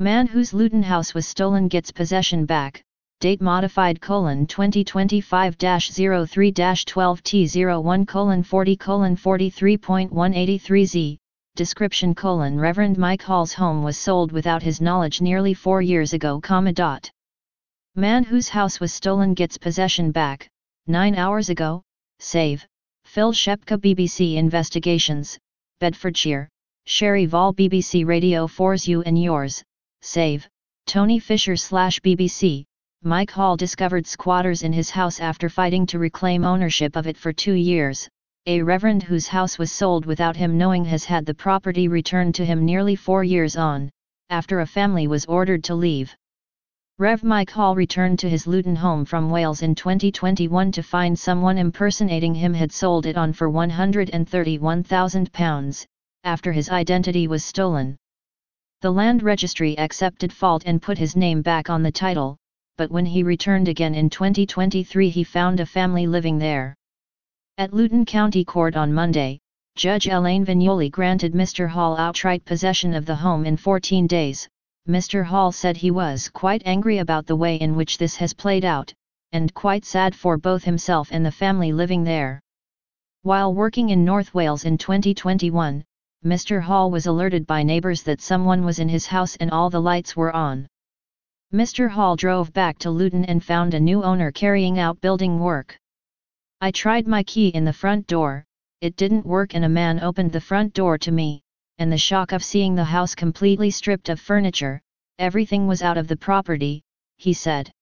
Man whose Luton house was stolen gets possession back, date modified: 2025-03-12T01:40:43.183Z, description: Reverend Mike Hall's home was sold without his knowledge nearly 4 years ago, Man whose house was stolen gets possession back, 9 hours ago, save, Phil Shepka BBC Investigations, Bedfordshire, Sherry Vall BBC Radio 4's You and Yours, save, Tony Fisher /BBC, Mike Hall discovered squatters in his house after fighting to reclaim ownership of it for 2 years, a reverend whose house was sold without him knowing has had the property returned to him nearly 4 years on, after a family was ordered to leave. Rev Mike Hall returned to his Luton home from Wales in 2021 to find someone impersonating him had sold it on for £131,000, after his identity was stolen. The land registry accepted fault and put his name back on the title, but when he returned again in 2023 he found a family living there. At Luton County Court on Monday, Judge Elaine Vignoli granted Mr. Hall outright possession of the home in 14 days. Mr. Hall said he was quite angry about the way in which this has played out, and quite sad for both himself and the family living there. While working in North Wales in 2021, Mr. Hall was alerted by neighbours that someone was in his house and all the lights were on. Mr. Hall drove back to Luton and found a new owner carrying out building work. I tried my key in the front door, it didn't work and a man opened the front door to me, and the shock of seeing the house completely stripped of furniture, everything was out of the property, he said.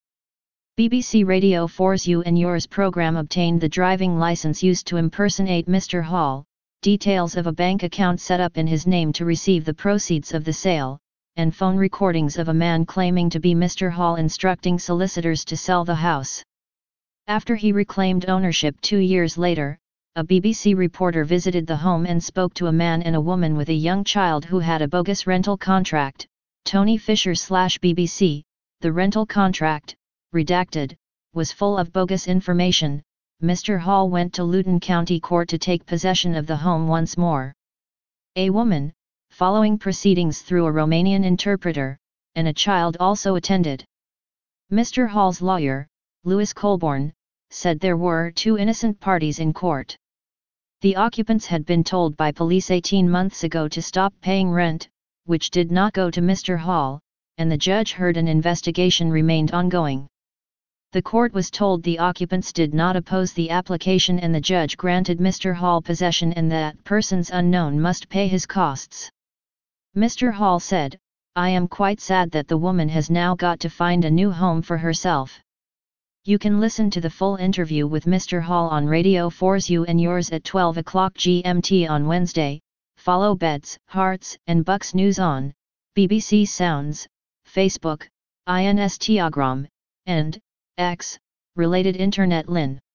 BBC Radio 4's You and Yours program obtained the driving license used to impersonate Mr. Hall, details of a bank account set up in his name to receive the proceeds of the sale, and phone recordings of a man claiming to be Mr. Hall instructing solicitors to sell the house. After he reclaimed ownership 2 years later, a BBC reporter visited the home and spoke to a man and a woman with a young child who had a bogus rental contract. Tony Fisher /BBC, the rental contract, redacted, was full of bogus information. Mr. Hall went to Luton County Court to take possession of the home once more. A woman, following proceedings through a Romanian interpreter, and a child also attended. Mr. Hall's lawyer, Lewis Colborne, said there were 2 innocent parties in court. The occupants had been told by police 18 months ago to stop paying rent, which did not go to Mr. Hall, and the judge heard an investigation remained ongoing. The court was told the occupants did not oppose the application and the judge granted Mr. Hall possession and that persons unknown must pay his costs. Mr. Hall said, "I am quite sad that the woman has now got to find a new home for herself." You can listen to the full interview with Mr. Hall on Radio 4's You and Yours at 12 o'clock GMT on Wednesday. Follow Beds, Hearts and Bucks News on BBC Sounds, Facebook, Instagram, and X, related internet lin.